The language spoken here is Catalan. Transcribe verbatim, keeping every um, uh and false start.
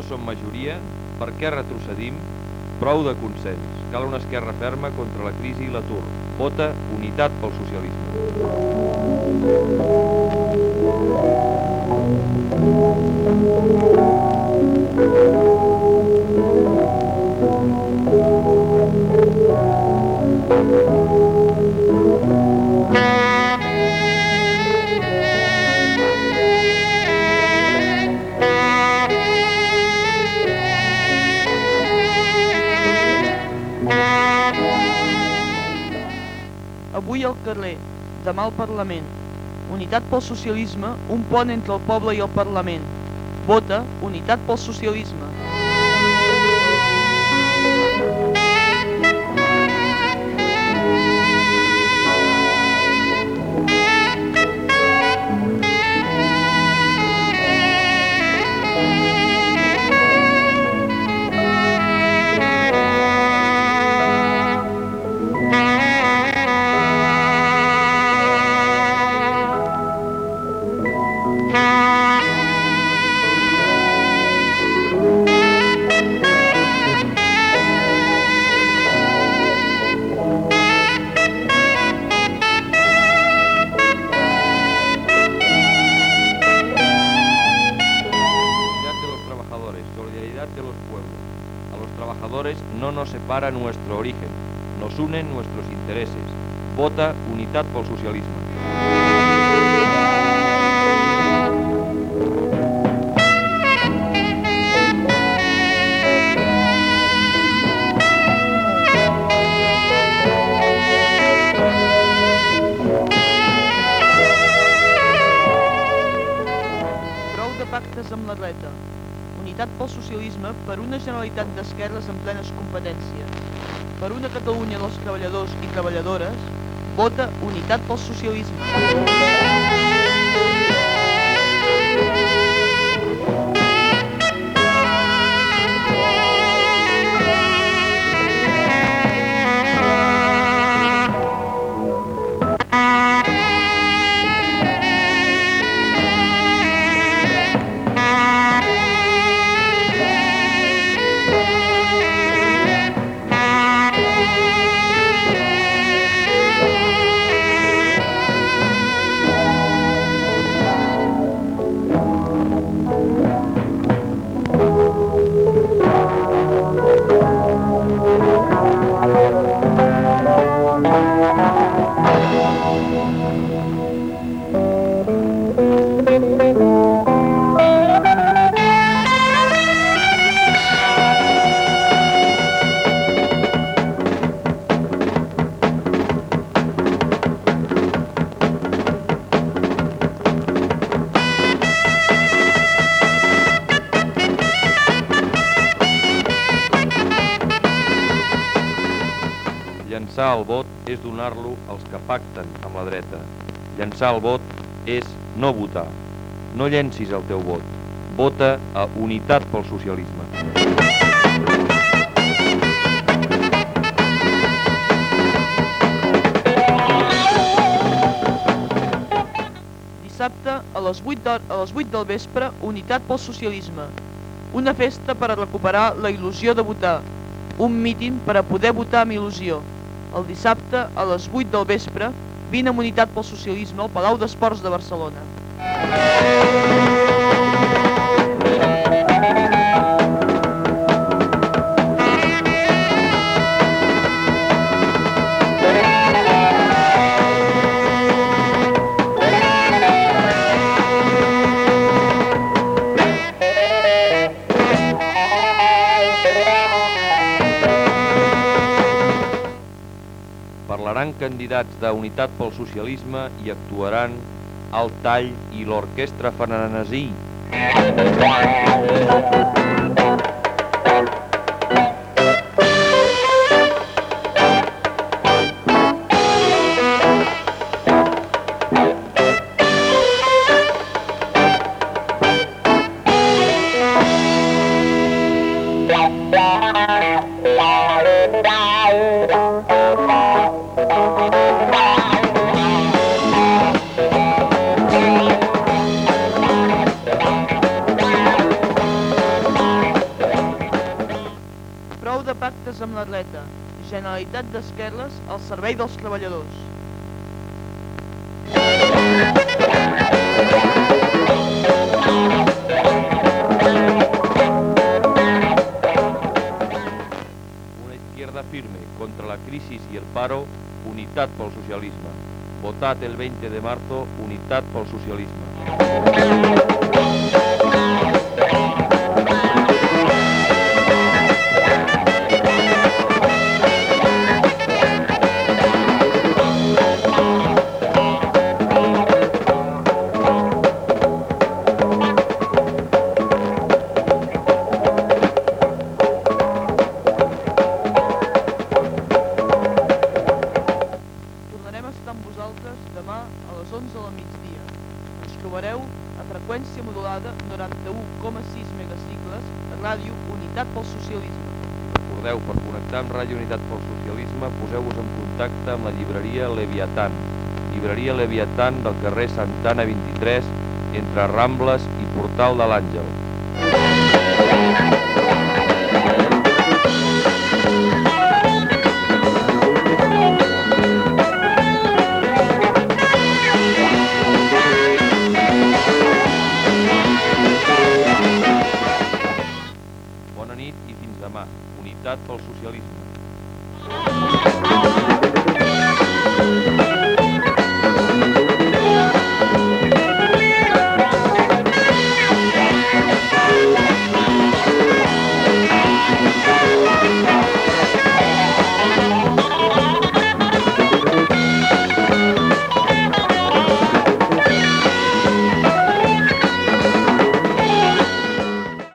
no som majoria, per què retrocedim? Prou de consens. Cal una esquerra ferma contra la crisi i l'atur. Vota Unitat pel Socialisme. Avui al carrer, demà al Parlament. Unitat pel Socialisme, un pont entre el poble i el Parlament. Vota Unitat pel Socialisme. No nos separa nuestro origen, nos unen nuestros intereses. Vota Unitat pel Socialisme. Prou de pactes amb la dreta. Unitat pel Socialisme per una Generalitat d'esquerres amb plenes competències. Per una Catalunya dels treballadors i treballadores, vota Unitat pel Socialisme. Llançar el vot és donar-lo als que pacten amb la dreta. Llançar el vot és no votar. No llencis el teu vot. Vota a Unitat pel Socialisme. Dissabte, a les vuit del vespre, Unitat pel Socialisme. Una festa per a recuperar la il·lusió de votar. Un míting per a poder votar amb il·lusió. El dissabte, a les vuit del vespre, vine amb Unitat pel Socialisme al Palau d'Esports de Barcelona. Parlaran candidats d'Unitat pel Socialisme i actuaran el Tall i l'Orquestra Frenesí. contactes amb l'atleta. Generalitat d'Esquerres al servei dels treballadors. Una izquierda firme contra la crisis y el paro, unidad por el socialismo. Votad el veinte de marzo, unidad por el socialismo. Tornarem a estar amb vosaltres demà a les onze del migdia. Ens trobareu a freqüència modulada noranta-u coma sis megacicles a Ràdio Unitat pel Socialisme. Recordeu, per connectar amb Ràdio Unitat pel Socialisme, poseu-vos en contacte amb la llibreria Leviatan. Llibreria Leviatan del carrer Santana vint-i-tres, entre Rambles i Portal de l'Àngel. Bona nit i fins demà. Unitat pel socialisme.